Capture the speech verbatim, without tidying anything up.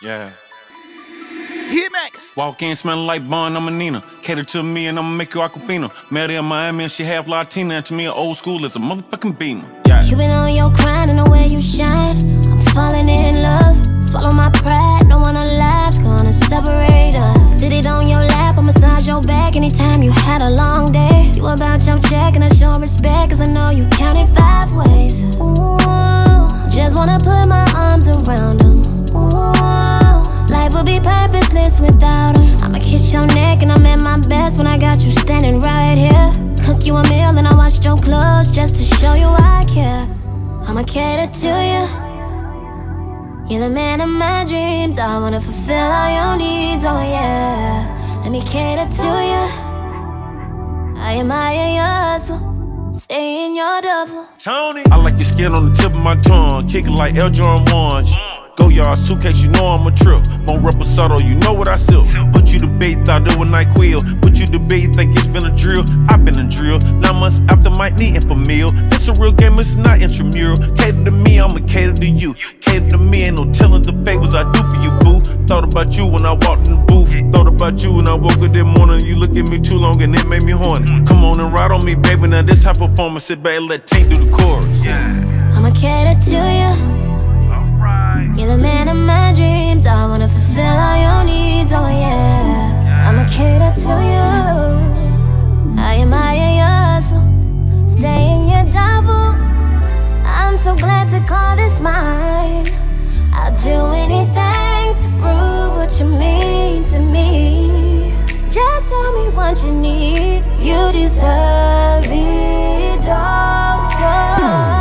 Yeah. Hit me. Walk in smelling like Bun, I'm a Nina. Cater to me and I'ma make you Aquafina. Met her in Miami and she half Latina. And to me, an old school is a motherfucking beamer. Yeah. You been on your grind and the way you shine. I'm falling in love. Swallow my pride, no one alive's gonna separate us. Sit it on your lap, I massage your back anytime you had a long day. You about your check and I show respect, cause I know you counted five ways. Ooh, just wanna put my arms around them. Ooh, life would be purposeless without them. I'ma kiss your neck and I'm at my best when I got you standing right here. Cook you a meal and I washed your clothes just to show you I care. I'ma cater to you. You're the man of my dreams. I wanna fulfill all your needs, oh yeah. Let me cater to you. I admire your hustle. Stay in your duffel. Tony, I like your skin on the tip of my tongue. Kick it like L. Jordan ones. Go yard suitcase, you know I'm a trip. Mon reposado, you know what I sip. Put you to bait, thought it was NyQuil. Put you to bait, think it's been a drill. I've been a drill. Nine months after my knee for meal. This a real game, it's not intramural. Cater to me, I'ma cater to you. Cater to me, ain't no telling the favors I do for you, boo. Thought about you when I walked in the booth. Thought about you when I woke up that morning. You look at me too long and it made me horny. Come on and ride on me, baby. Now this high performance, sit back and let Tank do the chorus. Yeah. I'ma cater to you. You're the man of my dreams. I wanna fulfill all your needs, oh yeah. I'ma cater to you. I admire your hustle. Stay in your double. I'm so glad to call this mine. I'll do anything to prove what you mean to me. Just tell me what you need. You deserve it all, so